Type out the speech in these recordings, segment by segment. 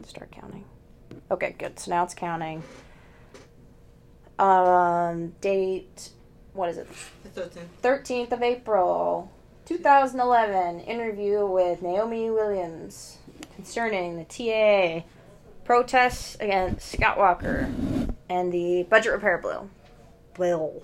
Start counting. Okay, good. So now it's counting. Date, what is it? The 13th. 13th of April, 2011. Interview with Naomi Williams concerning the TAA protests against Scott Walker and the budget repair bill.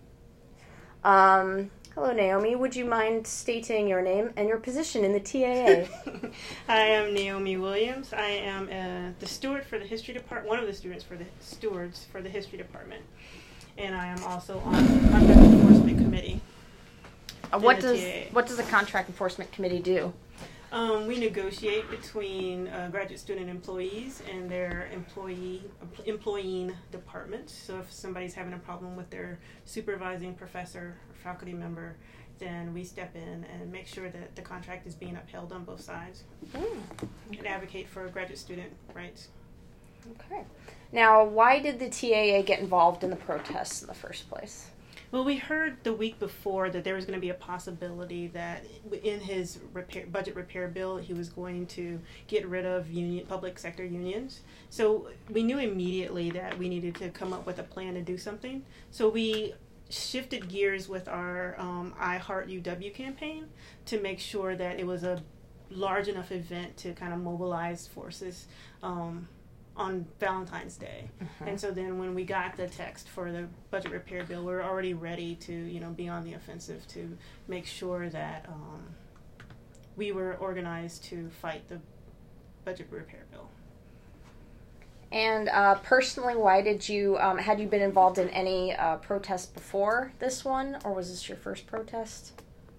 Hello, Naomi. Would you mind stating your name and your position in the TAA? I am Naomi Williams. I am the steward for the history department, one of the stewards for the history department, and I am also on the contract enforcement committee. What does a contract enforcement committee do? We negotiate between graduate student employees and their employing departments. So if somebody's having a problem with their supervising professor or faculty member, then we step in and make sure that the contract is being upheld on both sides and advocate for graduate student rights. Okay. Now, why did the TAA get involved in the protests in the first place? Well, we heard the week before that there was going to be a possibility that in his budget repair bill, he was going to get rid of public sector unions. So we knew immediately that we needed to come up with a plan to do something. So we shifted gears with our I Heart UW campaign to make sure that it was a large enough event to kind of mobilize forces on Valentine's Day. And so then when we got the text for the budget repair bill, we were already ready to, be on the offensive to make sure that we were organized to fight the budget repair bill. And personally, why did you, had you been involved in any protests before this one, or was this your first protest?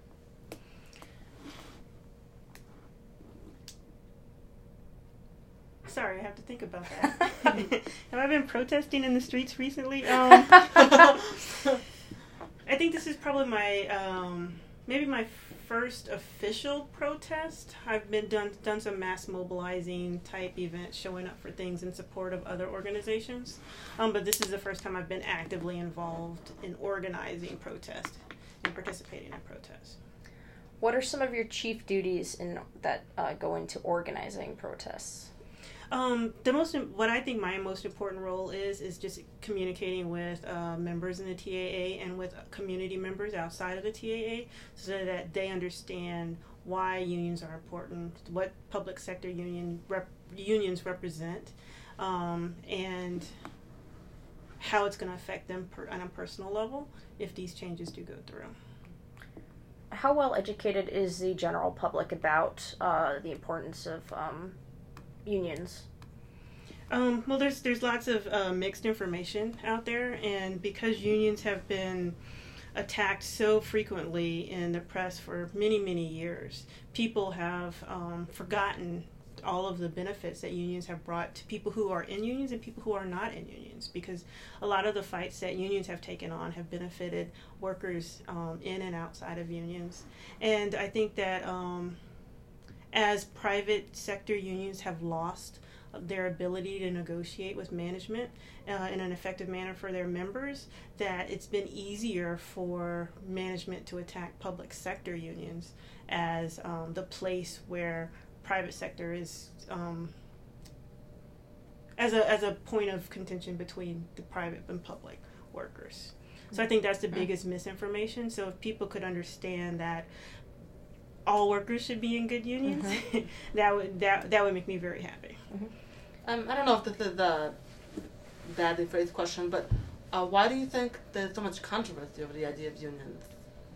Sorry, I have to think about that. Have I been protesting in the streets recently? I think this is probably maybe my first official protest. I've been done some mass mobilizing type events, showing up for things in support of other organizations. But this is the first time I've been actively involved in organizing protests and participating in protests. What are some of your chief duties that go into organizing protests? What I think my most important role is just communicating with members in the TAA and with community members outside of the TAA so that they understand why unions are important, what public sector unions represent, and how it's going to affect them on a personal level if these changes do go through. How well educated is the general public about the importance of unions? Well, there's lots of mixed information out there, and because unions have been attacked so frequently in the press for many, many years, people have forgotten all of the benefits that unions have brought to people who are in unions and people who are not in unions, because a lot of the fights that unions have taken on have benefited workers in and outside of unions. And I think that as private sector unions have lost their ability to negotiate with management in an effective manner for their members, that it's been easier for management to attack public sector unions as the place where private sector is as a point of contention between the private and public workers. So I think that's the biggest misinformation. So if people could understand that all workers should be in good unions, that would make me very happy. I don't know if this is a badly phrased question, but why do you think there's so much controversy over the idea of unions?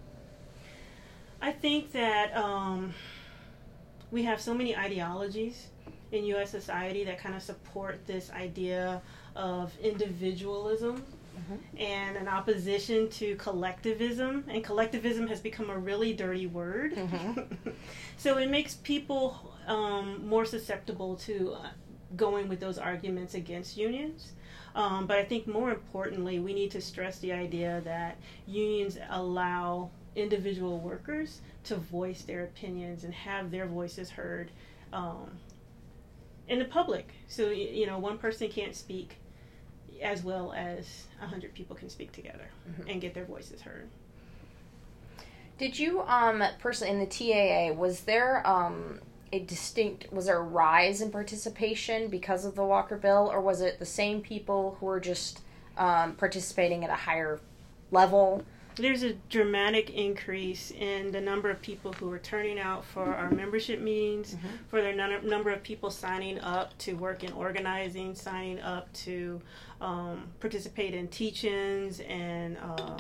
I think that we have so many ideologies in U.S. society that kind of support this idea of individualism and an opposition to collectivism. And collectivism has become a really dirty word. So it makes people more susceptible to going with those arguments against unions. But I think more importantly, we need to stress the idea that unions allow individual workers to voice their opinions and have their voices heard in the public. So, one person can't speak as well as 100 people can speak together and get their voices heard. Did you, personally, in the TAA, was there was there a rise in participation because of the Walker bill, or was it the same people who were just participating at a higher level? There's a dramatic increase in the number of people who are turning out for our membership meetings, for the number of people signing up to work in organizing, signing up to participate in teach-ins and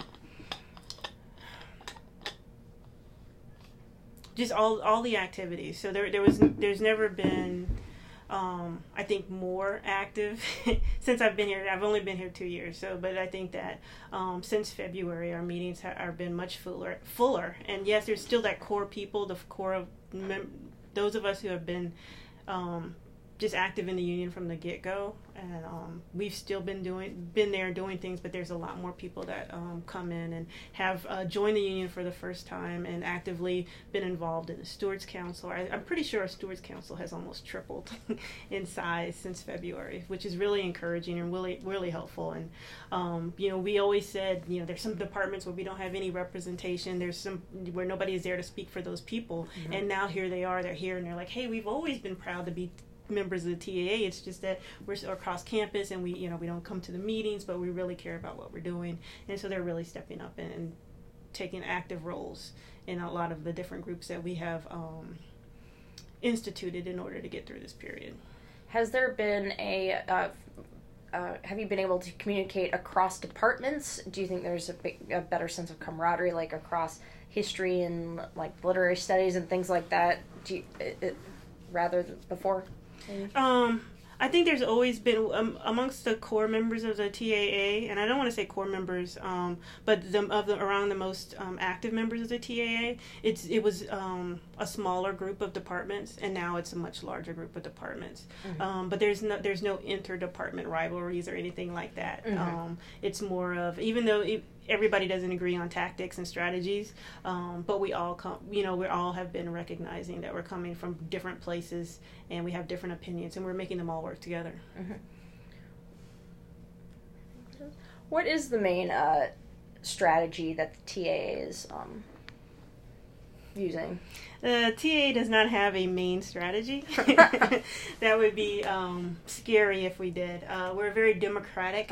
just all the activities. So there's never been I think more active since I've been here. I've only been here 2 years, but I think that since February our meetings have been much fuller. And yes, there's still that core people, the core of those of us who have been just active in the union from the get-go, and we've still been there doing things, but there's a lot more people that come in and have joined the union for the first time and actively been involved in the Stewards Council. I'm pretty sure our Stewards Council has almost tripled in size since February, which is really encouraging and really, really helpful. And we always said, there's some departments where we don't have any representation. There's some where nobody is there to speak for those people, and now here they are. They're here, and they're like, hey, we've always been proud to be members of the TAA. It's just that we're across campus and we don't come to the meetings, but we really care about what we're doing. And so they're really stepping up and taking active roles in a lot of the different groups that we have instituted in order to get through this period. Has there been have you been able to communicate across departments? Do you think there's a better sense of camaraderie, like across history and like literary studies and things like that, rather than before? I think there's always been amongst the core members of the TAA, and I don't want to say core members, but around the most active members of the TAA, it was a smaller group of departments, and now it's a much larger group of departments. But there's no interdepartment rivalries or anything like that. It's more of, even though everybody doesn't agree on tactics and strategies, but we all have been recognizing that we're coming from different places and we have different opinions, and we're making them all work together. What is the main strategy that the TAA is using? The TAA does not have a main strategy. That would be scary if we did. We're a very democratic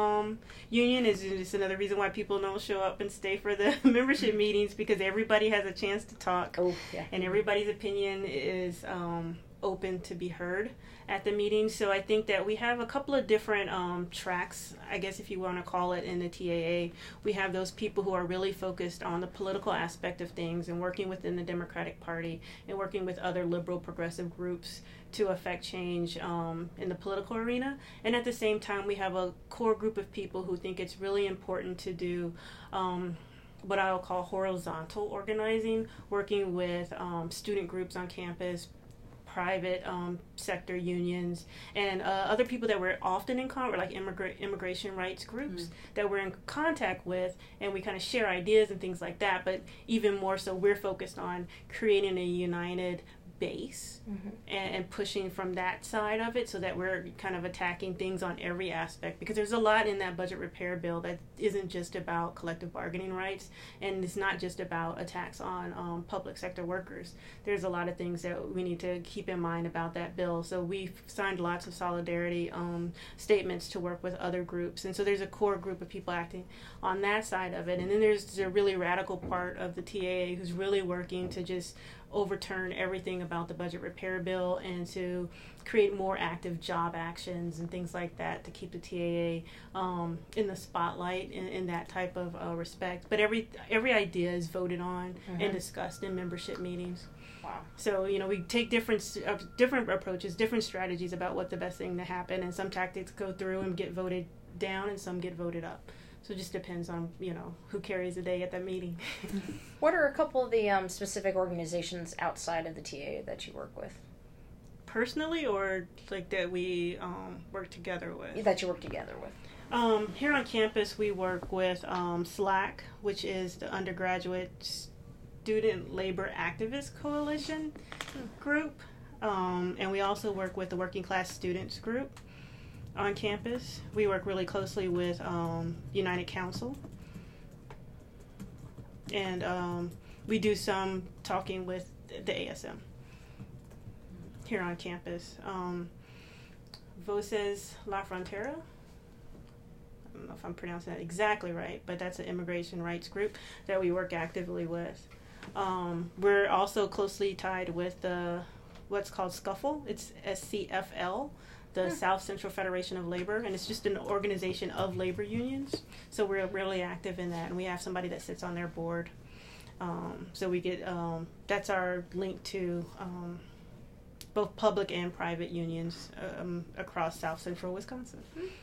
union. Is another reason why people don't show up and stay for the membership meetings, because everybody has a chance to talk, and everybody's opinion is open to be heard at the meeting. So I think that we have a couple of different tracks, I guess if you want to call it, in the TAA. We have those people who are really focused on the political aspect of things and working within the Democratic Party and working with other liberal progressive groups to affect change in the political arena. And at the same time, we have a core group of people who think it's really important to do what I'll call horizontal organizing, working with student groups on campus, private sector unions, and other people that we're often in contact, like immigration rights groups that we're in contact with, and we kind of share ideas and things like that. But even more so, we're focused on creating a united base and pushing from that side of it, so that we're kind of attacking things on every aspect, because there's a lot in that budget repair bill that isn't just about collective bargaining rights, and it's not just about attacks on public sector workers. There's a lot of things that we need to keep in mind about that bill. So we've signed lots of solidarity statements to work with other groups, and so there's a core group of people acting on that side of it. And then there's a really radical part of the TAA who's really working to just overturn everything about the budget repair bill and to create more active job actions and things like that to keep the TAA in the spotlight in that type of respect. But every idea is voted on and discussed in membership meetings. Wow. So, we take different approaches, different strategies about what the best thing to happen, and some tactics go through and get voted down and some get voted up. So it just depends on, who carries the day at that meeting. What are a couple of the specific organizations outside of the TAA that you work with? Personally, or like that we work together with? That you work together with. Here on campus, we work with SLAC, which is the Undergraduate Student Labor Activist Coalition group. And we also work with the Working Class Students group on campus. We work really closely with United Council, and we do some talking with the ASM. here on campus. Voces La Frontera. I don't know if I'm pronouncing that exactly right, but that's an immigration rights group that we work actively with. We're also closely tied with what's called SCUFL. It's SCFL, the South Central Federation of Labor, and it's just an organization of labor unions. So we're really active in that, and we have somebody that sits on their board. So we get that's our link to both public and private unions across South Central Wisconsin.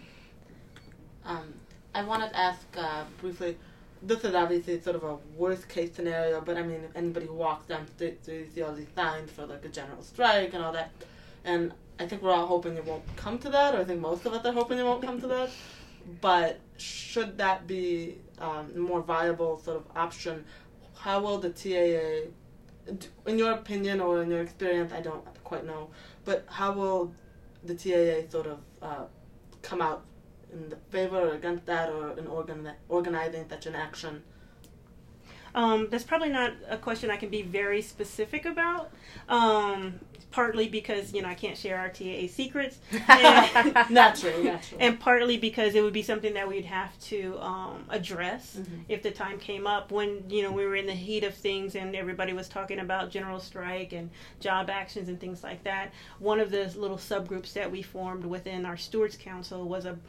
I wanted to ask briefly, this is obviously sort of a worst case scenario, but I mean, if anybody who walks down the street, you see all these signs for like a general strike and all that, and I think we're all hoping it won't come to that, or I think most of us are hoping it won't come to that, but should that be a more viable sort of option, how will the TAA, in your opinion or in your experience, I don't quite know, but how will the TAA sort of come out in the favor or against that, or in organizing such an action? That's probably not a question I can be very specific about. Partly because, I can't share our TAA secrets. Naturally. And partly because it would be something that we'd have to address if the time came up when, we were in the heat of things and everybody was talking about general strike and job actions and things like that. One of the little subgroups that we formed within our Stewards Council was a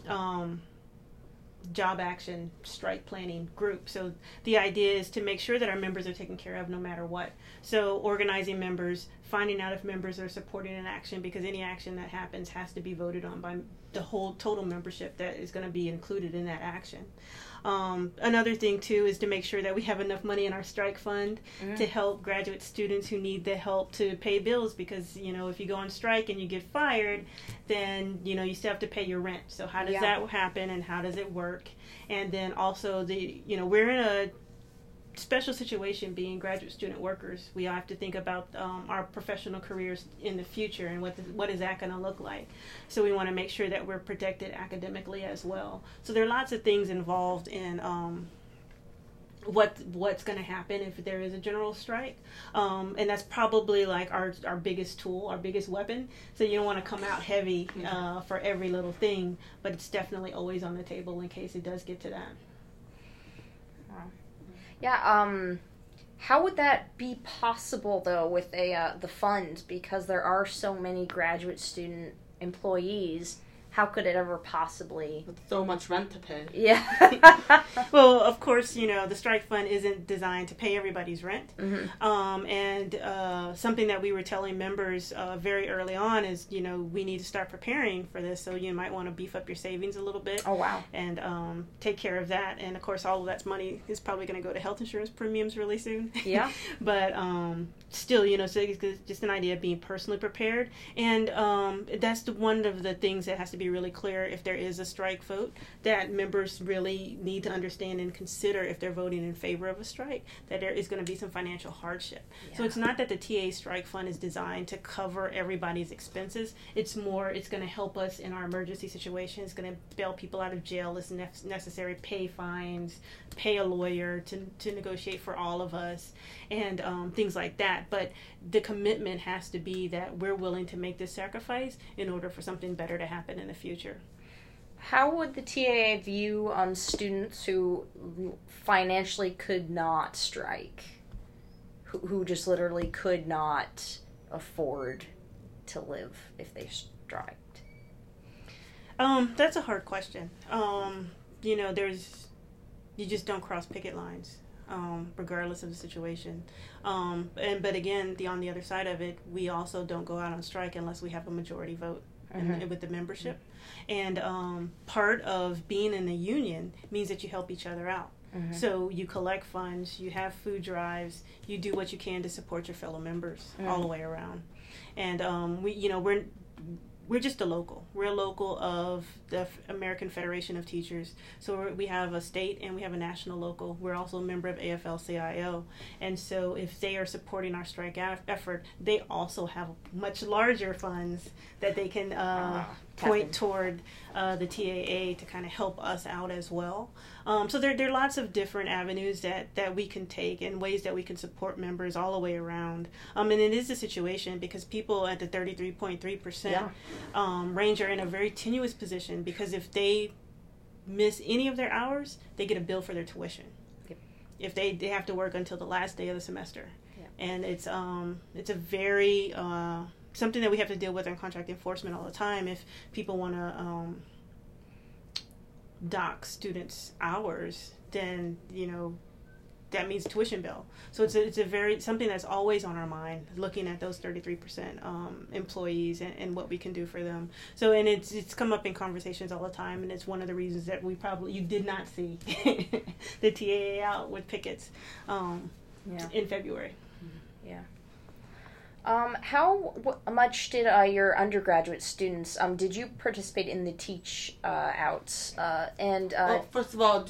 job action strike planning group. So the idea is to make sure that our members are taken care of no matter what. So organizing members, finding out if members are supporting an action, because any action that happens has to be voted on by the whole total membership that is going to be included in that action. Another thing too is to make sure that we have enough money in our strike fund to help graduate students who need the help to pay bills, because if you go on strike and you get fired, then you still have to pay your rent. So how does that happen, and how does it work? And then also we're in a special situation being graduate student workers. We have to think about our professional careers in the future and what is that going to look like. So we want to make sure that we're protected academically as well. So there are lots of things involved in what's going to happen if there is a general strike, and that's probably like our biggest tool, our biggest weapon. So you don't want to come out heavy for every little thing, but it's definitely always on the table in case it does get to that. Yeah, how would that be possible, though, with the fund? Because there are so many graduate student employees, how could it ever possibly... With so much rent to pay. Yeah. Well, of course, the strike fund isn't designed to pay everybody's rent. And something that we were telling members very early on is, we need to start preparing for this. So you might want to beef up your savings a little bit. Oh, wow. And take care of that. And, of course, all of that money is probably going to go to health insurance premiums really soon. Yeah. But still, so it's just an idea of being personally prepared. And that's one of the things that has to be really clear if there is a strike vote, that members really need to understand and consider, if they're voting in favor of a strike, that there is going to be some financial hardship. So it's not that the TA strike fund is designed to cover everybody's expenses. It's going to help us in our emergency situation. It's going to bail people out of jail as necessary, pay fines, pay a lawyer to negotiate for all of us, and things like that. But the commitment has to be that we're willing to make this sacrifice in order for something better to happen in the future. How would the TAA view on students who financially could not strike, who just literally could not afford to live if they striked? That's a hard question. You just don't cross picket lines, regardless of the situation. But again, on the other side of it, we also don't go out on strike unless we have a majority vote with the membership. And part of being in the union means that you help each other out. So you collect funds, you have food drives, you do what you can to support your fellow members all the way around. And we're just a local. We're a local of the American Federation of Teachers. So we have a state and we have a national local. We're also a member of AFL-CIO. And so if they are supporting our strike effort, they also have much larger funds that they can point toward the TAA to kind of help us out as well. So there are lots of different avenues that we can take and ways that we can support members all the way around. And it is a situation because people at the 33.3% range are in a very tenuous position, because if they miss any of their hours, they get a bill for their tuition. Yep. If they have to work until the last day of the semester. And it's a very something that we have to deal with in contract enforcement all the time. If people want to dock students' hours, then that means tuition bill. So it's a very something that's always on our mind, looking at those 33% employees and what we can do for them. So and it's come up in conversations all the time, and it's one of the reasons that you did not see the TAA out with pickets in February. Yeah. How much did your undergraduate students, did you participate in the teach outs? Well, first of all,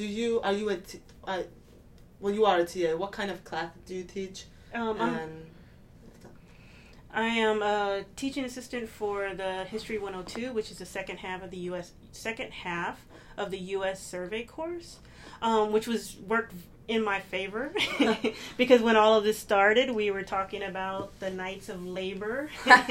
when you are a TA, what kind of class do you teach? I am a teaching assistant for the History 102, which is the second half of the U.S. survey course, which worked in my favor because when all of this started, we were talking about the Knights of Labor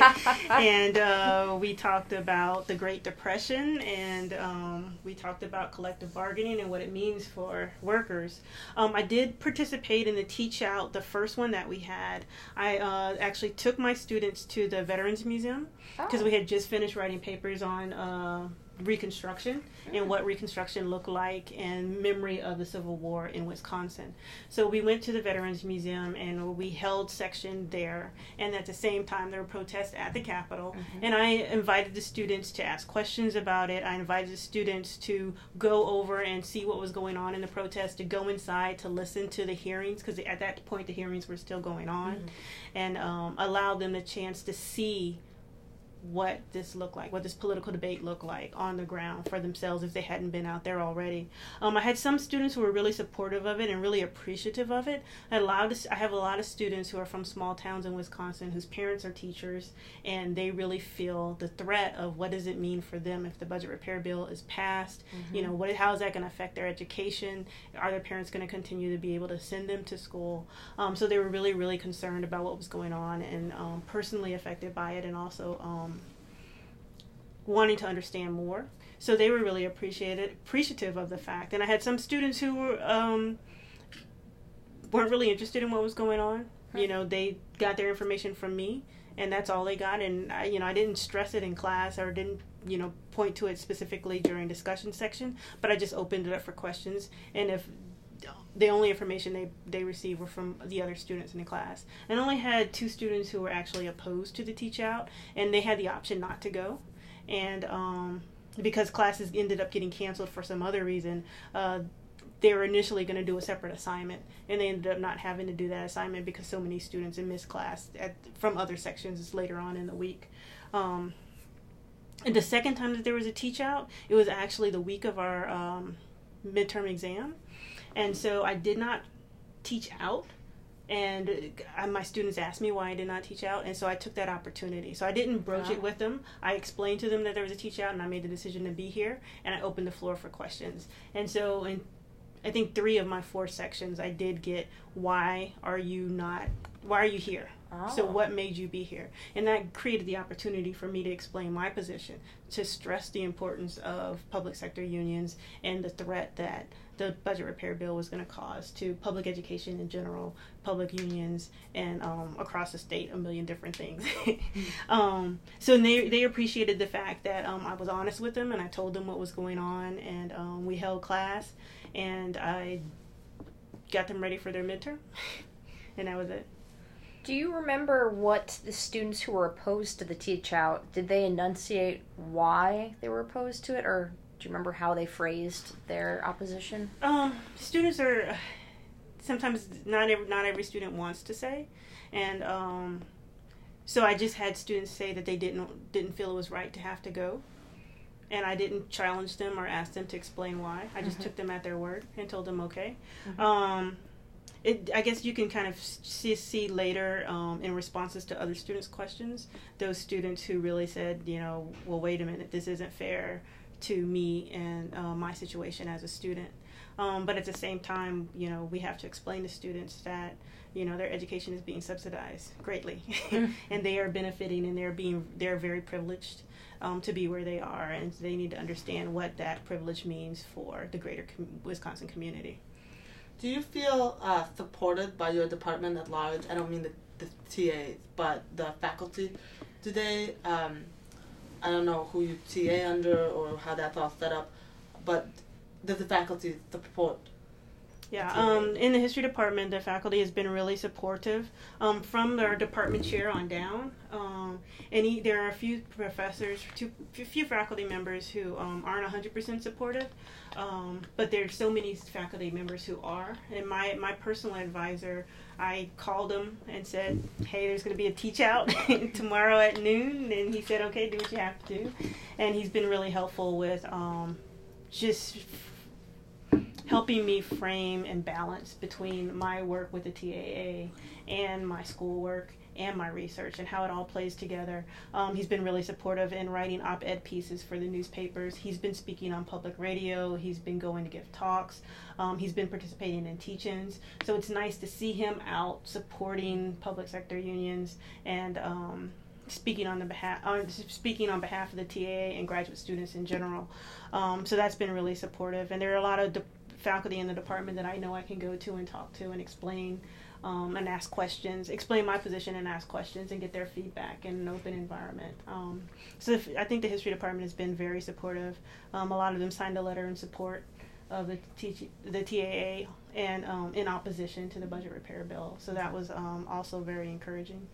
and we talked about the Great Depression, and we talked about collective bargaining and what it means for workers. I did participate in the teach out, the first one that we had. I actually took my students to the Veterans Museum because we had just finished writing papers on Reconstruction and what Reconstruction looked like and memory of the Civil War in Wisconsin. So we went to the Veterans Museum and we held section there, and at the same time there were protests at the Capitol, and I invited the students to ask questions about it. I invited the students to go over and see what was going on in the protest, to go inside to listen to the hearings, because at that point the hearings were still going on, and allowed them the chance to see what this looked like, what this political debate looked like on the ground for themselves if they hadn't been out there already. I had some students who were really supportive of it and really appreciative of it. I have a lot of students who are from small towns in Wisconsin whose parents are teachers, and they really feel the threat of what does it mean for them if the budget repair bill is passed. How is that going to affect their education? Are their parents going to continue to be able to send them to school? So they were really, really concerned about what was going on, and personally affected by it, and also wanting to understand more. So they were really appreciative of the fact. And I had some students who weren't really interested in what was going on. They got their information from me, and that's all they got. And I didn't stress it in class, or didn't point to it specifically during discussion section, but I just opened it up for questions. And if the only information they received were from the other students in the class, and I only had 2 students who were actually opposed to the teach out, and they had the option not to go. And because classes ended up getting canceled for some other reason, they were initially going to do a separate assignment, and they ended up not having to do that assignment because so many students had missed class from other sections later on in the week. And the second time that there was a teach out, it was actually the week of our midterm exam, and so I did not teach out. And my students asked me why I did not teach out, and so I took that opportunity. So I didn't broach it with them. I explained to them that there was a teach out, and I made the decision to be here, and I opened the floor for questions. And so in I think 3 of my 4 sections I did get why are you here? So what made you be here? And that created the opportunity for me to explain my position, to stress the importance of public sector unions and the threat that the budget repair bill was going to cause to public education in general, public unions, and across the state, a million different things. So they appreciated the fact that I was honest with them, and I told them what was going on, and we held class, and I got them ready for their midterm, and that was it. Do you remember what the students who were opposed to the teach out, did they enunciate why they were opposed to it, or do you remember how they phrased their opposition? Students are sometimes not every student wants to say, and so I just had students say that they didn't feel it was right to have to go, and I didn't challenge them or ask them to explain why. I just took them at their word and told them okay. I guess you can kind of see later in responses to other students' questions, those students who really said, well, wait a minute, this isn't fair to me and my situation as a student. But at the same time, we have to explain to students that, their education is being subsidized greatly, and they are benefiting, and they're very privileged to be where they are, and they need to understand what that privilege means for the greater Wisconsin community. Do you feel supported by your department at large? I don't mean the TAs, but the faculty. Do they, I don't know who you TA under or how that's all set up, but does the faculty support? Yeah, in the history department, the faculty has been really supportive from their department chair on down. There are a few professors, a few faculty members who aren't 100% supportive, but there's so many faculty members who are. And my personal advisor, I called him and said, hey, there's going to be a teach out tomorrow at noon. And he said, okay, do what you have to do. And he's been really helpful with just helping me frame and balance between my work with the TAA and my schoolwork and my research and how it all plays together. He's been really supportive in writing op-ed pieces for the newspapers. He's been speaking on public radio. He's been going to give talks. He's been participating in teach-ins. So it's nice to see him out supporting public sector unions and speaking on behalf of the TAA and graduate students in general. So that's been really supportive. And there are a lot of faculty in the department that I know I can go to and talk to and explain and ask questions, explain my position and ask questions and get their feedback in an open environment. I think the history department has been very supportive. A lot of them signed a letter in support of the TAA and in opposition to the budget repair bill. So that was also very encouraging.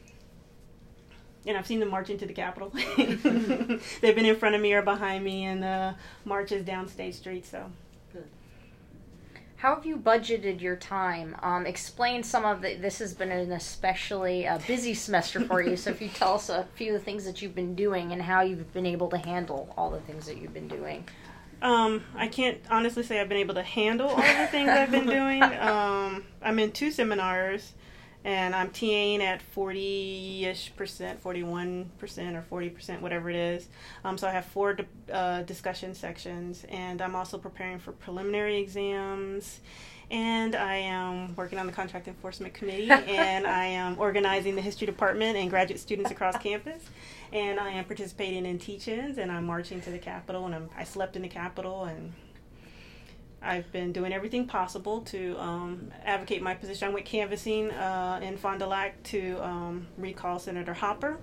And I've seen them march into the Capitol. They've been in front of me or behind me in the marches down State Street. So. Good. How have you budgeted your time? Explain some of the. This has been an especially busy semester for you. So if you tell us a few of the things that you've been doing and how you've been able to handle all the things that you've been doing. I can't honestly say I've been able to handle all the things I've been doing. I'm in 2 seminars. And I'm TAing at 40-ish%, 41% or 40%, whatever it is. So I have 4 discussion sections, and I'm also preparing for preliminary exams. And I am working on the Contract Enforcement Committee, and I am organizing the history department and graduate students across campus. And I am participating in teach-ins, and I'm marching to the Capitol, and I slept in the Capitol, and I've been doing everything possible to advocate my position. I went canvassing in Fond du Lac to recall Senator Hopper.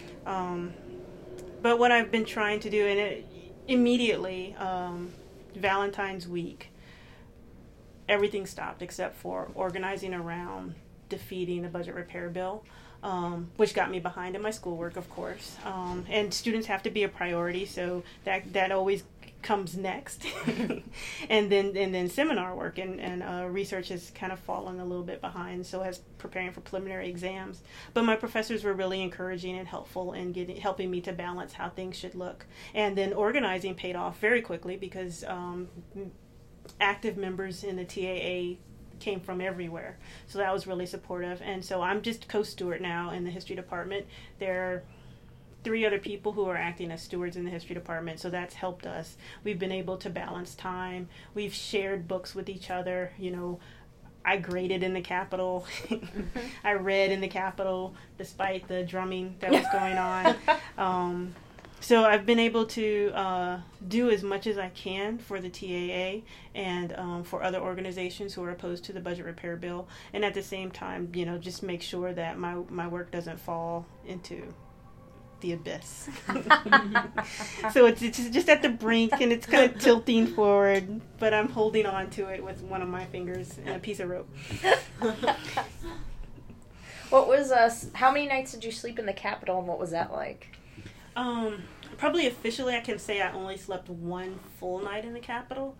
But what I've been trying to do, and immediately, Valentine's week, everything stopped except for organizing around defeating the budget repair bill, which got me behind in my schoolwork, of course. And students have to be a priority, so that always comes next. and then seminar work and research has kind of fallen a little bit behind, so as preparing for preliminary exams. But my professors were really encouraging and helpful in helping me to balance how things should look. And then organizing paid off very quickly because active members in the TAA came from everywhere, so that was really supportive. And so I'm just co-steward now in the history department. There are 3 other people who are acting as stewards in the history department, so that's helped us. We've been able to balance time. We've shared books with each other. I graded in the Capitol. I read in the Capitol despite the drumming that was going on. So I've been able to do as much as I can for the TAA and for other organizations who are opposed to the budget repair bill, and at the same time, just make sure that my work doesn't fall into the abyss. So it's just at the brink, and it's kind of tilting forward, but I'm holding on to it with one of my fingers and a piece of rope. What was how many nights did you sleep in the Capitol, and what was that like? Probably officially I can say I only slept 1 full night in the Capitol.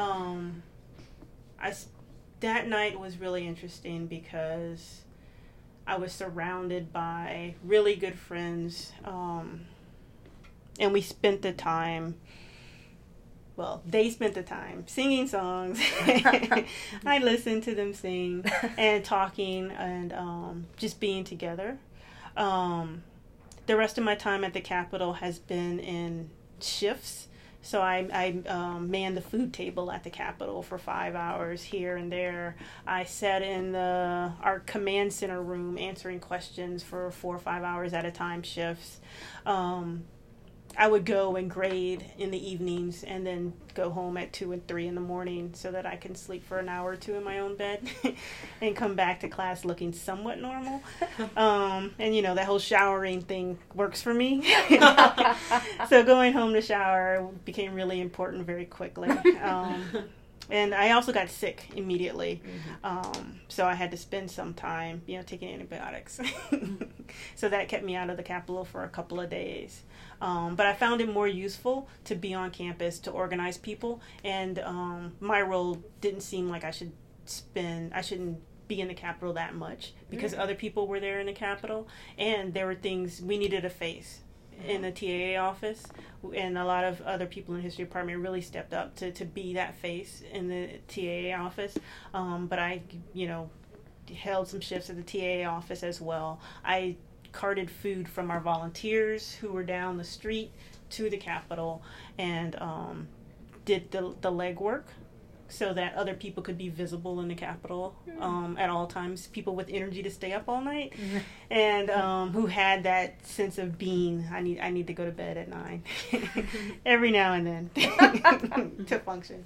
That night was really interesting because I was surrounded by really good friends, and we spent the time well, they spent the time singing songs. I listened to them sing and talking and just being together. The rest of my time at the Capitol has been in shifts. So I manned the food table at the Capitol for 5 hours here and there. I sat in our command center room answering questions for 4 or 5 hours at a time shifts. I would go and grade in the evenings and then go home at 2 and 3 in the morning so that I can sleep for an hour or two in my own bed and come back to class looking somewhat normal. And, that whole showering thing works for me. So going home to shower became really important very quickly. And I also got sick immediately. So I had to spend some time, taking antibiotics. So that kept me out of the Capitol for a couple of days. But I found it more useful to be on campus, to organize people. And my role didn't seem like I shouldn't be in the Capitol that much because other people were there in the Capitol. And there were things we needed to face in the TAA office, and a lot of other people in the history department really stepped up to be that face in the TAA office. But I, held some shifts at the TAA office as well. I carted food from our volunteers who were down the street to the Capitol and did the legwork so that other people could be visible in the Capitol at all times, people with energy to stay up all night, and who had that sense of being, I need to go to bed at 9 every now and then to function.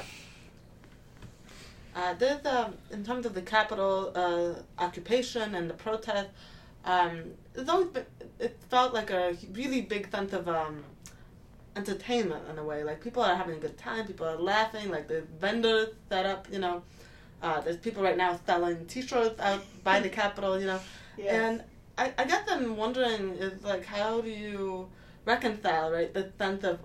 There's, in terms of the Capitol occupation and the protest, it felt like a really big sense of entertainment in a way. Like, people are having a good time, people are laughing, like there's vendors set up, there's people right now selling t-shirts out by the Capitol, Yes. And I guess I'm wondering is like, how do you reconcile, right, the sense of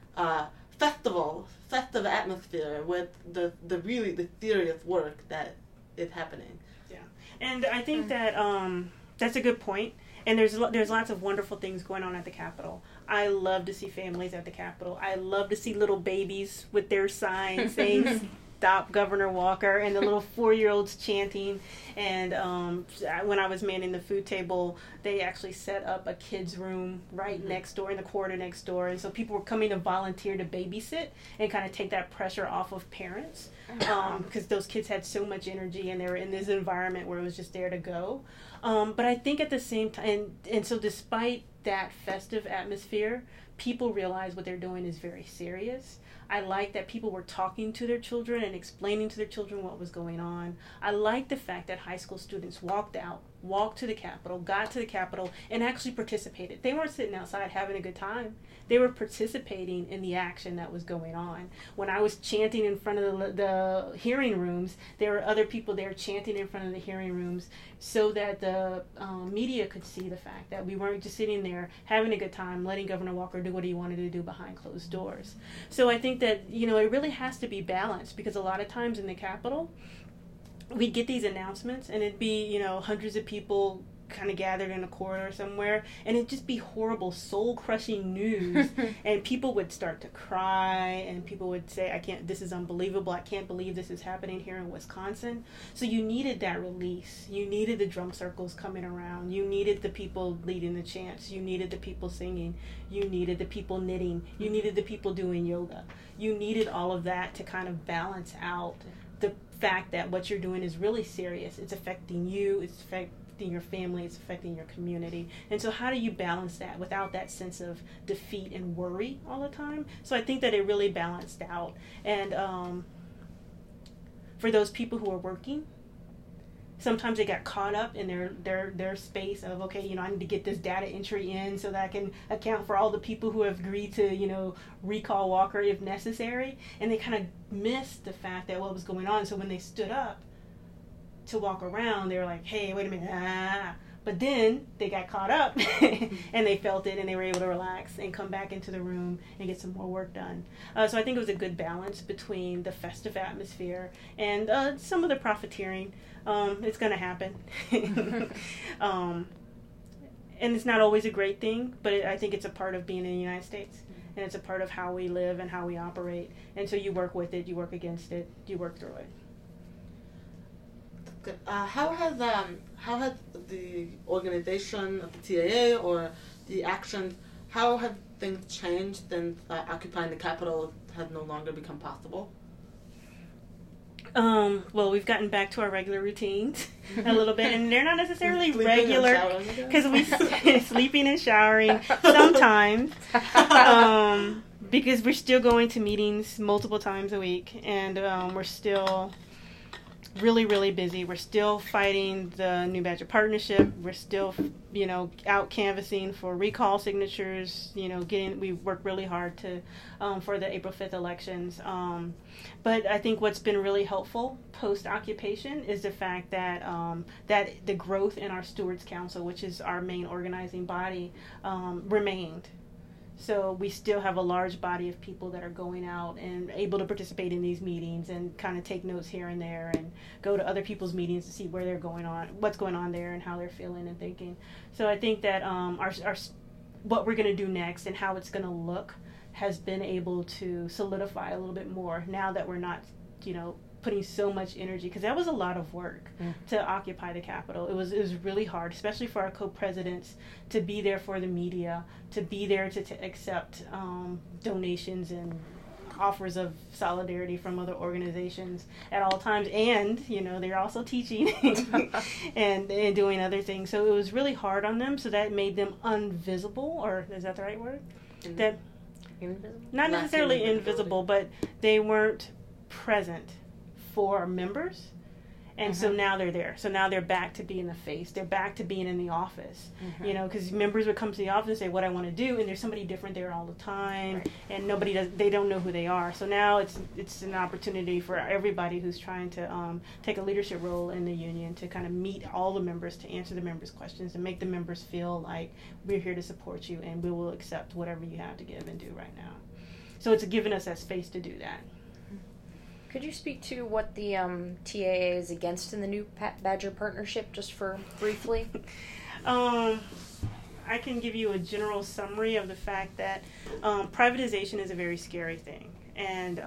festive atmosphere with the serious work that is happening? Yeah, and I think that that's a good point. And there's lots of wonderful things going on at the Capitol. I love to see families at the Capitol. I love to see little babies with their signs saying "Stop Governor Walker" and the little 4-year-olds chanting. And when I was manning the food table, they actually set up a kids' room right next door in the corridor next door. And so people were coming to volunteer to babysit and kind of take that pressure off of parents because those kids had so much energy and they were in this environment where it was just there to go. But I think at the same time, and so despite that festive atmosphere, people realize what they're doing is very serious. I like that people were talking to their children and explaining to their children what was going on. I like the fact that high school students walked to the Capitol, got to the Capitol, and actually participated. They weren't sitting outside having a good time. They were participating in the action that was going on. When I was chanting in front of the hearing rooms, there were other people there chanting in front of the hearing rooms so that the media could see the fact that we weren't just sitting there having a good time, letting Governor Walker do what he wanted to do behind closed doors. So I think that, it really has to be balanced because a lot of times in the Capitol, we'd get these announcements and it'd be, hundreds of people kind of gathered in a corridor somewhere, and it'd just be horrible, soul-crushing news, and people would start to cry, and people would say, this is unbelievable, I can't believe this is happening here in Wisconsin. So you needed that release. You needed the drum circles coming around. You needed the people leading the chants. You needed the people singing. You needed the people knitting. You needed the people doing yoga. You needed all of that to kind of balance out the fact that what you're doing is really serious. It's affecting you. It's affecting your family, it's affecting your community. And so how do you balance that without that sense of defeat and worry all the time? So I think that it really balanced out. And for those people who are working, sometimes they got caught up in their space of, okay, I need to get this data entry in so that I can account for all the people who have agreed to, recall Walker if necessary. And they kind of missed the fact that what was going on. So when they stood up to walk around, they were like, hey, wait a minute, But then they got caught up and they felt it and they were able to relax and come back into the room and get some more work done. So I think it was a good balance between the festive atmosphere and some of the profiteering. It's going to happen. and it's not always a great thing, but I think it's a part of being in the United States, and it's a part of how we live and how we operate. And so you work with it, you work against it, you work through it. Good. How has the organization of the TAA or the actions, how have things changed since occupying the Capitol has no longer become possible? Well, we've gotten back to our regular routines a little bit, and they're not necessarily regular because we sleeping and showering sometimes, because we're still going to meetings multiple times a week, and we're still really, really busy. We're still fighting the New Badger Partnership. We're still, out canvassing for recall signatures. We work really hard to for the April 5th elections. But I think what's been really helpful post-occupation is the fact that that the growth in our Stewards Council, which is our main organizing body, remained. So we still have a large body of people that are going out and able to participate in these meetings and kind of take notes here and there and go to other people's meetings to see where they're going on, what's going on there, and how they're feeling and thinking. So I think that our what we're going to do next and how it's going to look has been able to solidify a little bit more now that we're not, putting so much energy, because that was a lot of work to occupy the Capitol. It was really hard, especially for our co-presidents, to be there for the media, to be there to accept donations and offers of solidarity from other organizations at all times. And, they're also teaching and doing other things. So it was really hard on them. So that made them invisible, or is that the right word? That Invisible? Not necessarily invisible, but they weren't present for our members, and so now they're there. So now they're back to being the face. They're back to being in the office, because members would come to the office and say what I want to do, and there's somebody different there all the time, and they don't know who they are. So now it's an opportunity for everybody who's trying to take a leadership role in the union to kind of meet all the members, to answer the members' questions, and make the members feel like we're here to support you, and we will accept whatever you have to give and do right now. So it's given us that space to do that. Could you speak to what the TAA is against in the New Badger Partnership, just for briefly? I can give you a general summary of the fact that privatization is a very scary thing, and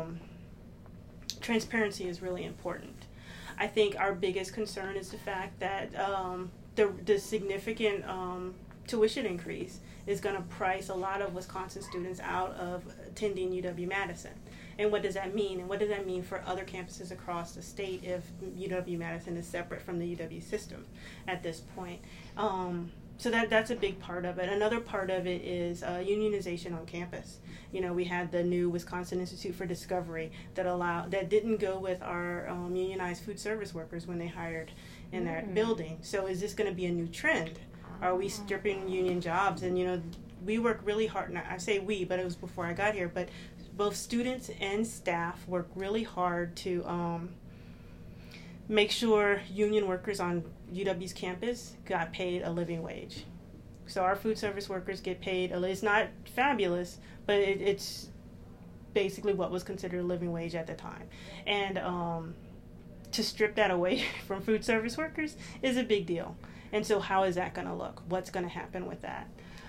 transparency is really important. I think our biggest concern is the fact that the significant tuition increase is going to price a lot of Wisconsin students out of attending UW-Madison. And what does that mean? And what does that mean for other campuses across the state if UW-Madison is separate from the UW system at this point? So that's a big part of it. Another part of it is unionization on campus. We had the new Wisconsin Institute for Discovery that didn't go with our unionized food service workers when they hired in that building. So is this going to be a new trend? Are we stripping union jobs? And we work really hard. And I say we, but it was before I got here. But both students and staff work really hard to make sure union workers on UW's campus got paid a living wage. So our food service workers get paid, it's not fabulous, but it's basically what was considered a living wage at the time. And to strip that away from food service workers is a big deal. And so how is that going to look? What's going to happen with that?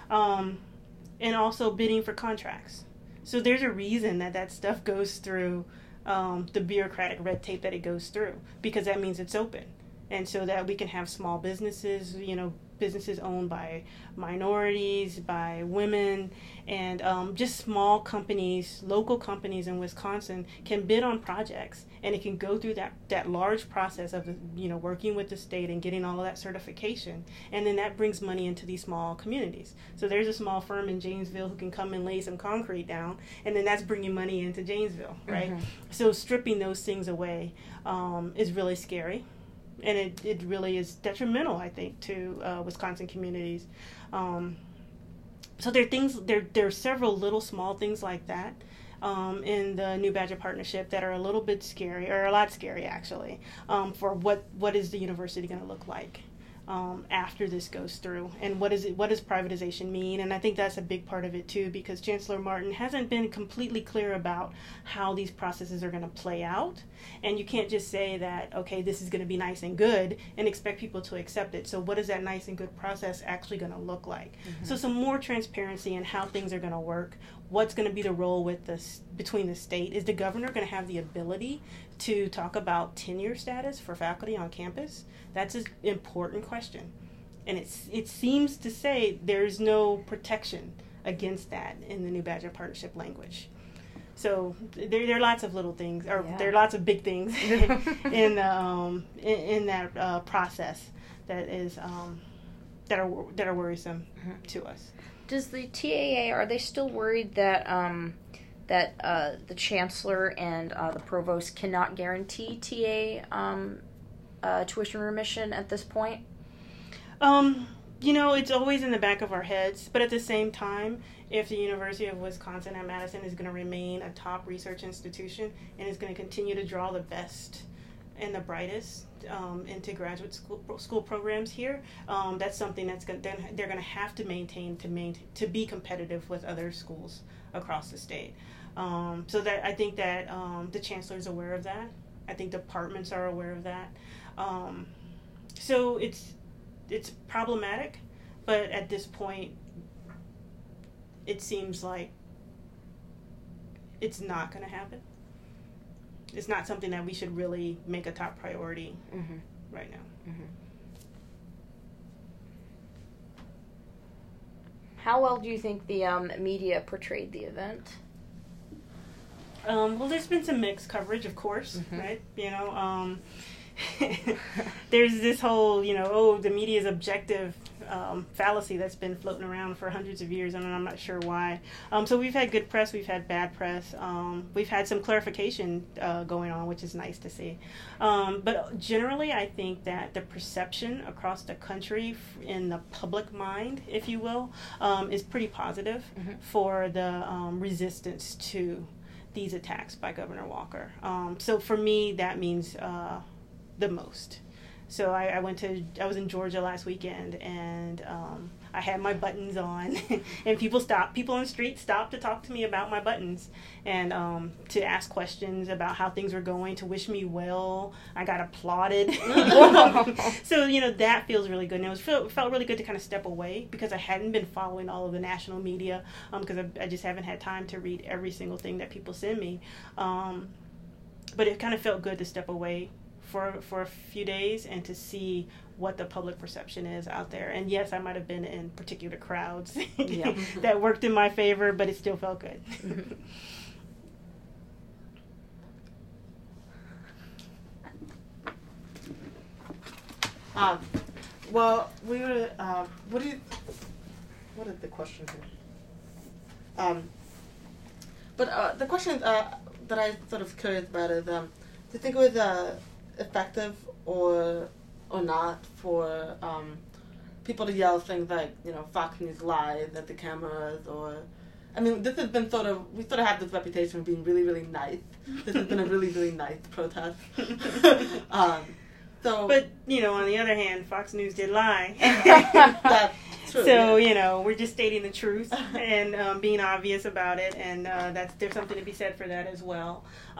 And also bidding for contracts. So there's a reason that stuff goes through the bureaucratic red tape that it goes through, because that means it's open. And so that we can have small businesses, businesses owned by minorities, by women, and just small companies, local companies in Wisconsin can bid on projects, and it can go through that large process of working with the state and getting all of that certification, and then that brings money into these small communities. So there's a small firm in Janesville who can come and lay some concrete down, and then that's bringing money into Janesville, right? So stripping those things away is really scary. And it really is detrimental, I think, to Wisconsin communities. So there are several little small things like that in the New Badger Partnership that are a little bit scary, or a lot scary actually, for what is the university going to look like after this goes through, and what does privatization mean? And I think that's a big part of it too, because Chancellor Martin hasn't been completely clear about how these processes are going to play out, and you can't just say that, okay, this is going to be nice and good and expect people to accept it. So what is that nice and good process actually going to look like? Mm-hmm. So some more transparency in how things are going to work. What's going to be the role between the state? Is the governor going to have the ability to talk about tenure status for faculty on campus? That's an important question. And it seems to say there's no protection against that in the new Badger Partnership language. So there are lots of little things, or there are lots of big things in that process that is that are worrisome to us. Does the TAA, are they still worried that the chancellor and the provost cannot guarantee TA tuition remission at this point? It's always in the back of our heads, but at the same time, if the University of Wisconsin at Madison is going to remain a top research institution and is going to continue to draw the best and the brightest into graduate school programs here, that's something they're going to have to maintain to be competitive with other schools across the state. So that I think that the chancellor is aware of that. I think departments are aware of that. So it's problematic, but at this point, it seems like it's not going to happen. It's not something that we should really make a top priority right now. Mm-hmm. How well do you think the media portrayed the event? Well, there's been some mixed coverage, of course, right? There's this whole, the media's objective fallacy that's been floating around for hundreds of years, and I'm not sure why. So we've had good press, we've had bad press, we've had some clarification going on, which is nice to see. But generally, I think that the perception across the country in the public mind, if you will, is pretty positive for the resistance to these attacks by Governor Walker. So for me, that means the most. So I was in Georgia last weekend, and I had my buttons on, and people on the street stopped to talk to me about my buttons, and to ask questions about how things were going, to wish me well. I got applauded. So, that feels really good. And it felt really good to kind of step away, because I hadn't been following all of the national media, because I just haven't had time to read every single thing that people send me. But it kind of felt good to step away for a few days and to see what the public perception is out there. And yes, I might have been in particular crowds that worked in my favor, but it still felt good. Well, we were. What is the question here? But the question that I sort of curious about is, do you think it was effective or not for people to yell things like, Fox News Live at the cameras, or, I mean, this has been we sort of have this reputation of being really, really nice. This has been a really, really nice protest. But, on the other hand, Fox News did lie. That's true. So, we're just stating the truth and being obvious about it, and there's something to be said for that as well.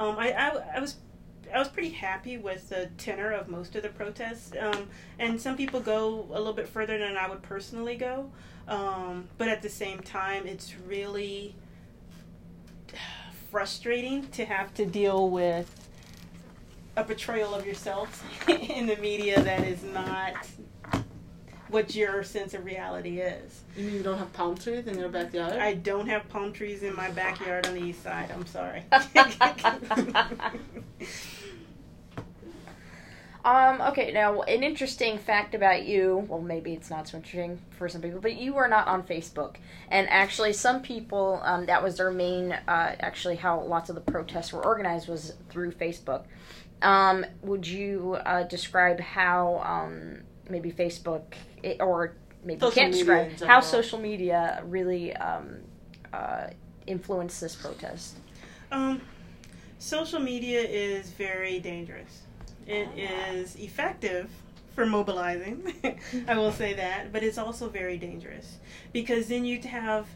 I was pretty happy with the tenor of most of the protests, and some people go a little bit further than I would personally go, but at the same time, it's really frustrating to have to deal with a portrayal of yourself in the media that is not what your sense of reality is. You mean you don't have palm trees in your backyard? I don't have palm trees in my backyard on the east side. I'm sorry. Okay, now, an interesting fact about you, well, maybe it's not so interesting for some people, but you are not on Facebook. And actually, some people, that was their main, actually how lots of the protests were organized was through Facebook. Would you describe how maybe Facebook, or maybe you can't describe, how social media really influenced this protest? Social media is very dangerous. It is effective for mobilizing. I will say that, but it's also very dangerous because then you have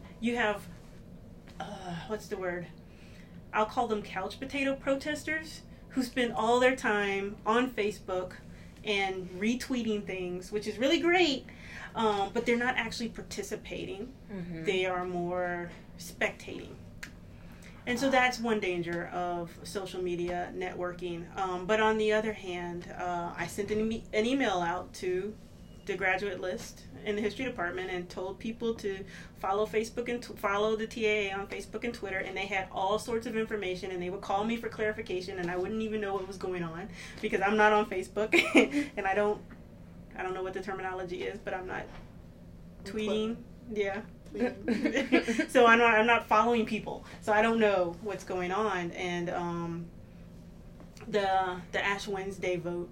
what's the word? I'll call them couch potato protesters who spend all their time on Facebook and retweeting things, which is really great, but they're not actually participating. Mm-hmm. They are more spectating. And so that's one danger of social media networking. But on the other hand, I sent an email out to the graduate list in the history department and told people to follow Facebook and follow the TAA on Facebook and Twitter, and they had all sorts of information, and they would call me for clarification, and I wouldn't even know what was going on because I'm not on Facebook and I don't know what the terminology is, but I'm not tweeting. Yeah. So I'm not following people, so I don't know what's going on. And the Ash Wednesday vote,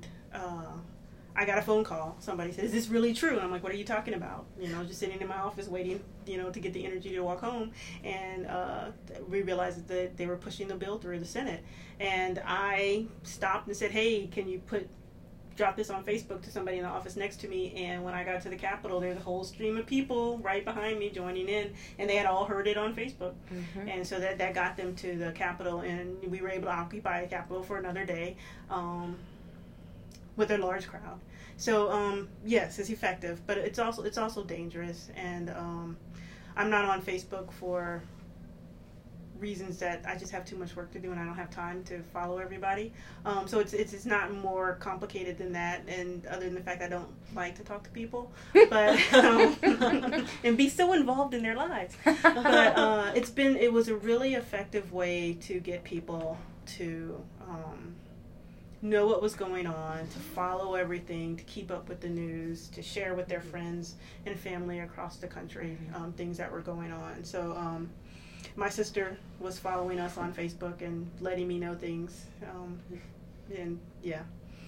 I got a phone call. Somebody said, "Is this really true?" And I'm like, "What are you talking about?" Just sitting in my office waiting, to get the energy to walk home. And we realized that they were pushing the bill through the Senate. And I stopped and said, "Hey, can you drop this on Facebook to somebody in the office next to me?" And when I got to the Capitol, there's a whole stream of people right behind me joining in, and they had all heard it on Facebook. Mm-hmm. And so that got them to the Capitol, and we were able to occupy the Capitol for another day with a large crowd. So yes, it's effective, but it's also dangerous. And I'm not on Facebook for reasons that I just have too much work to do and I don't have time to follow everybody. So it's not more complicated than that, and other than the fact I don't like to talk to people, but and be so involved in their lives. But it was a really effective way to get people to know what was going on, to follow everything, to keep up with the news, to share with their friends and family across the country things that were going on. So my sister was following us on Facebook and letting me know things. And yeah.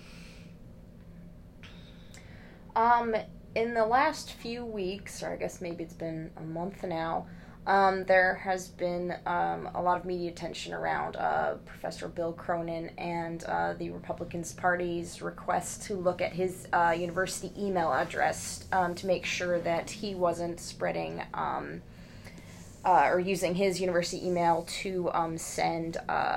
In the last few weeks, or I guess maybe it's been a month now, there has been a lot of media attention around Professor Bill Cronin and the Republican Party's request to look at his university email address to make sure that he wasn't spreading or using his university email to send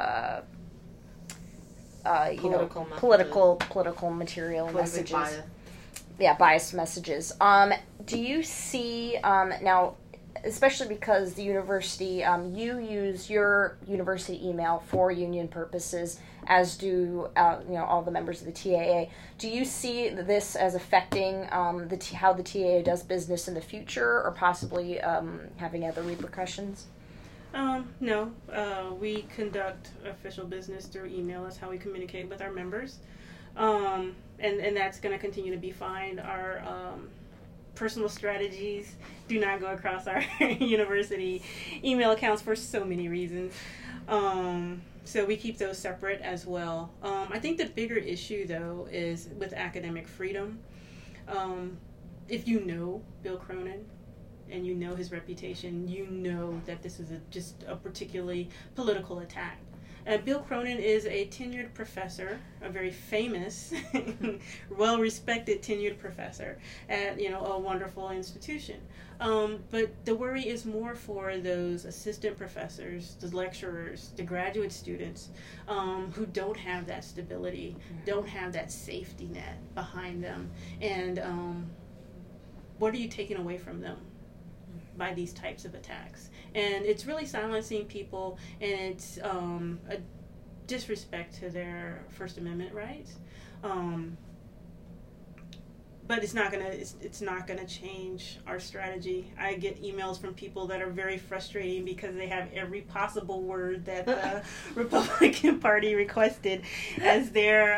political material messages. Bias. Yeah, biased messages. Do you see now, especially because the university, you use your university email for union purposes, as do all the members of the TAA. Do you see this as affecting how the TAA does business in the future, or possibly having other repercussions? No. We conduct official business through email. That's how we communicate with our members. And that's going to continue to be fine. Our personal strategies do not go across our university email accounts for so many reasons. So we keep those separate as well. I think the bigger issue, though, is with academic freedom. If you know Bill Cronin and you know his reputation, you know that this is just a particularly political attack. Bill Cronin is a tenured professor, a very famous, well-respected tenured professor at a wonderful institution. But the worry is more for those assistant professors, the lecturers, the graduate students who don't have that stability, don't have that safety net behind them. And what are you taking away from them by these types of attacks? And it's really silencing people, and it's a disrespect to their First Amendment rights. But it's not gonna change our strategy. I get emails from people that are very frustrating because they have every possible word that the Republican Party requested as their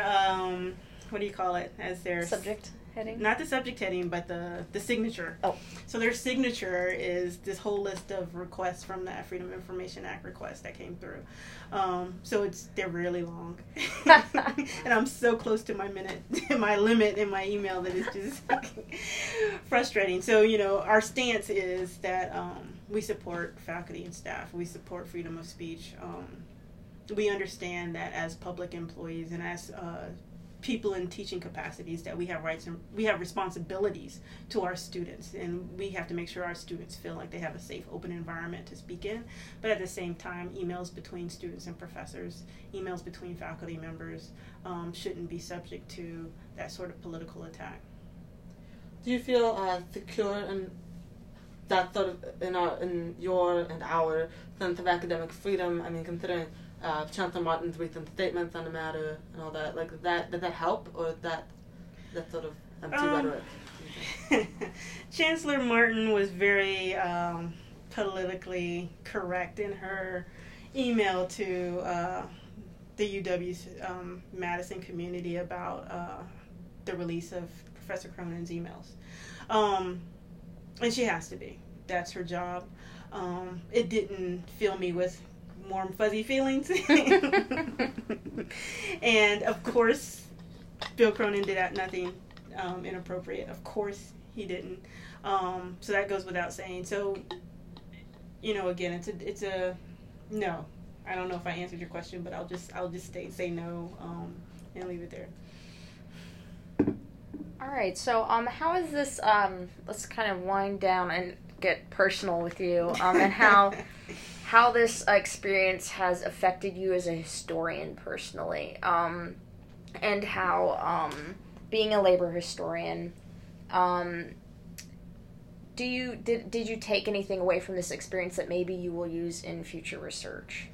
as their subject heading? Not the subject heading, but the signature. Oh. So their signature is this whole list of requests from that Freedom of Information Act request that came through. So they're really long. And I'm so close to my limit in my email that it's just frustrating. So, our stance is that we support faculty and staff. We support freedom of speech. We understand that as public employees and as people in teaching capacities that we have rights and we have responsibilities to our students, and we have to make sure our students feel like they have a safe, open environment to speak in. But at the same time, emails between students and professors, emails between faculty members shouldn't be subject to that sort of political attack. Do you feel secure in that sort of in your and our sense of academic freedom? I mean, considering Chancellor Martin's recent statements on the matter and all that, like, does that help, or is that sort of empty rhetoric? Chancellor Martin was very politically correct in her email to the UW's Madison community about the release of Professor Cronin's emails. And she has to be. That's her job. It didn't fill me with warm, fuzzy feelings. And, of course, Bill Cronin did nothing inappropriate. Of course he didn't. So that goes without saying. So, again, it's a no. I don't know if I answered your question, but I'll just say no and leave it there. All right, so how is this, let's kind of wind down and get personal with you, and how this experience has affected you as a historian personally, and how, being a labor historian, did you take anything away from this experience that maybe you will use in future research?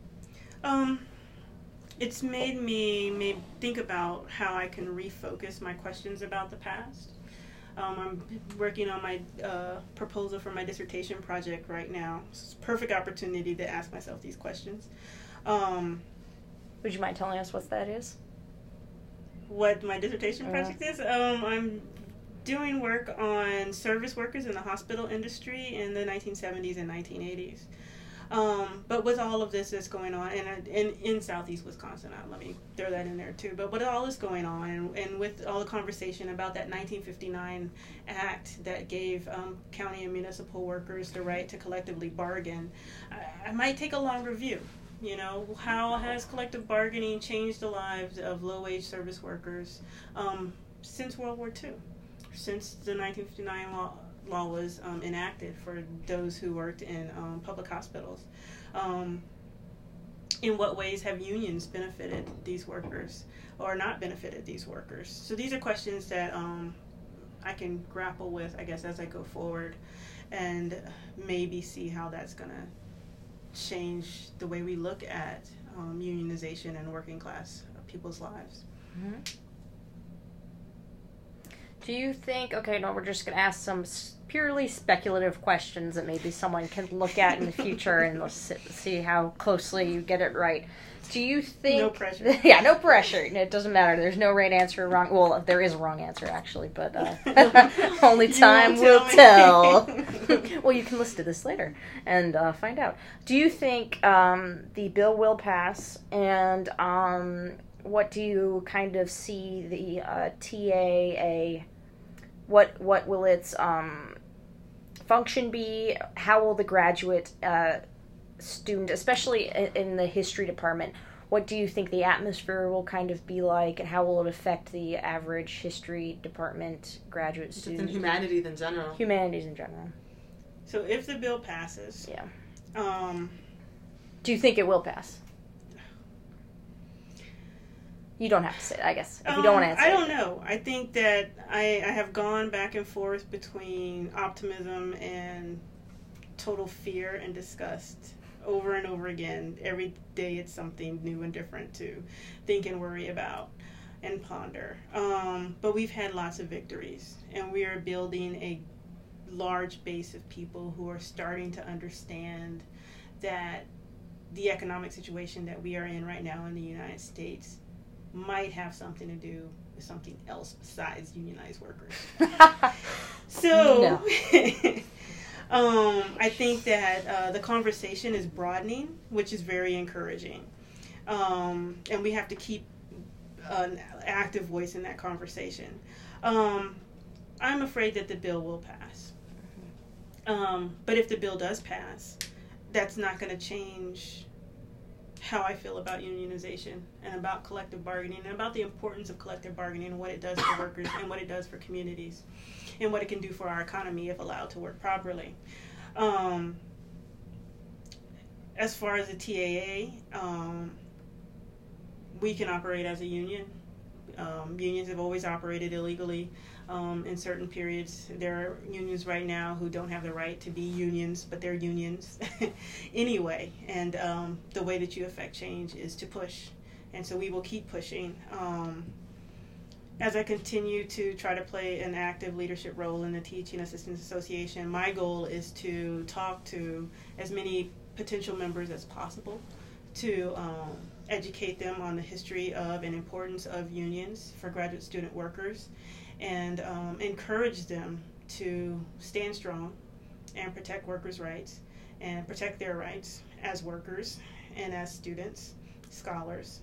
It's made me think about how I can refocus my questions about the past. I'm working on my proposal for my dissertation project right now. It's a perfect opportunity to ask myself these questions. Would you mind telling us what that is? What my dissertation project is? I'm doing work on service workers in the hospital industry in the 1970s and 1980s. But with all of this that's going on, and in Southeast Wisconsin, let me throw that in there too, but with all this going on, and with all the conversation about that 1959 act that gave county and municipal workers the right to collectively bargain, I might take a longer view. How has collective bargaining changed the lives of low-wage service workers since World War II, since the 1959 law was enacted for those who worked in public hospitals? In what ways have unions benefited these workers or not benefited these workers? So these are questions that I can grapple with, I guess, as I go forward, and maybe see how that's going to change the way we look at unionization and working class people's lives. Mm-hmm. Do you think, we're just going to ask some purely speculative questions that maybe someone can look at in the future and let's see how closely you get it right. Do you think... No pressure. Yeah, no pressure. It doesn't matter. There's no right answer or wrong... Well, there is a wrong answer, actually, but only time will tell. Well, you can listen to this later and find out. Do you think the bill will pass, and what do you kind of see the TAA... What will its function be? How will the graduate student, especially in the history department, what do you think the atmosphere will kind of be like, and how will it affect the average history department graduate student? Just in humanities in general. Humanities in general. So if the bill passes... Yeah. Do you think it will pass? You don't have to say it, I guess, if you don't want to answer. I don't know. I think that I have gone back and forth between optimism and total fear and disgust over and over again. Every day it's something new and different to think and worry about and ponder. But we've had lots of victories, and we are building a large base of people who are starting to understand that the economic situation that we are in right now in the United States might have something to do with something else besides unionized workers. So, I think that the conversation is broadening, which is very encouraging. And we have to keep an active voice in that conversation. I'm afraid that the bill will pass. But if the bill does pass, that's not going to change how I feel about unionization and about collective bargaining and about the importance of collective bargaining and what it does for workers and what it does for communities and what it can do for our economy if allowed to work properly. As far as the TAA, we can operate as a union. Unions have always operated illegally in certain periods. There are unions right now who don't have the right to be unions, but they're unions anyway. And the way that you affect change is to push. And so we will keep pushing. As I continue to try to play an active leadership role in the Teaching Assistants Association, my goal is to talk to as many potential members as possible to educate them on the history of and importance of unions for graduate student workers and encourage them to stand strong and protect workers' rights and protect their rights as workers and as students, scholars.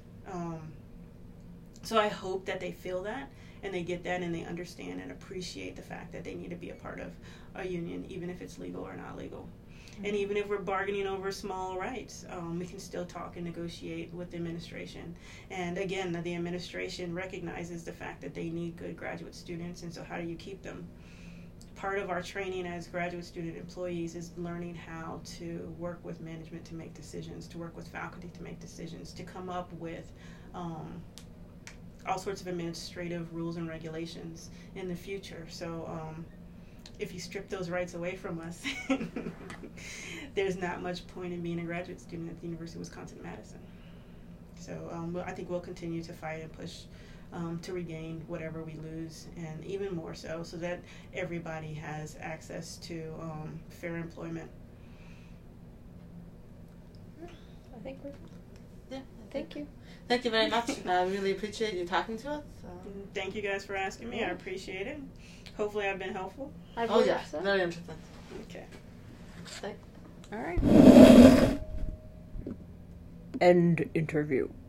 So I hope that they feel that and they get that and they understand and appreciate the fact that they need to be a part of a union, even if it's legal or not legal. And even if we're bargaining over small rights, we can still talk and negotiate with the administration. And again, the administration recognizes the fact that they need good graduate students, and so how do you keep them? Part of our training as graduate student employees is learning how to work with management to make decisions, to work with faculty to make decisions, to come up with all sorts of administrative rules and regulations in the future. So if you strip those rights away from us, there's not much point in being a graduate student at the University of Wisconsin-Madison. So I think we'll continue to fight and push to regain whatever we lose, and even more so that everybody has access to fair employment. I think we're... Yeah. Thank you. Thank you very much. I really appreciate you talking to us. Thank you guys for asking me. I appreciate it. Hopefully I've been helpful. I Oh believe yeah, so. very interesting. Okay. All right. End interview.